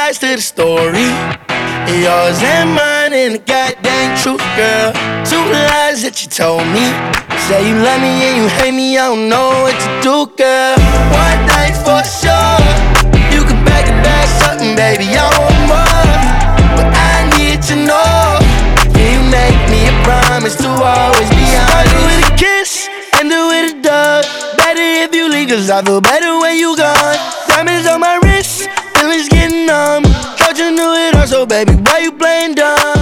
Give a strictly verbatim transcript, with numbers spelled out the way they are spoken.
sides to the story. Yours and mine and the goddamn truth, girl. Two lies that you told me. Say you love me and you hate me, I don't know what to do, girl. One night for sure. You can back it back something, baby, I want more. But I need to know. Can you make me a promise to always be honest? Start it with a kiss, end it with a dog. Better if you leave, cause I feel better when you gone. Diamonds on my wrist, feelings getting numb. Thought you knew it all, so baby, why you playing dumb?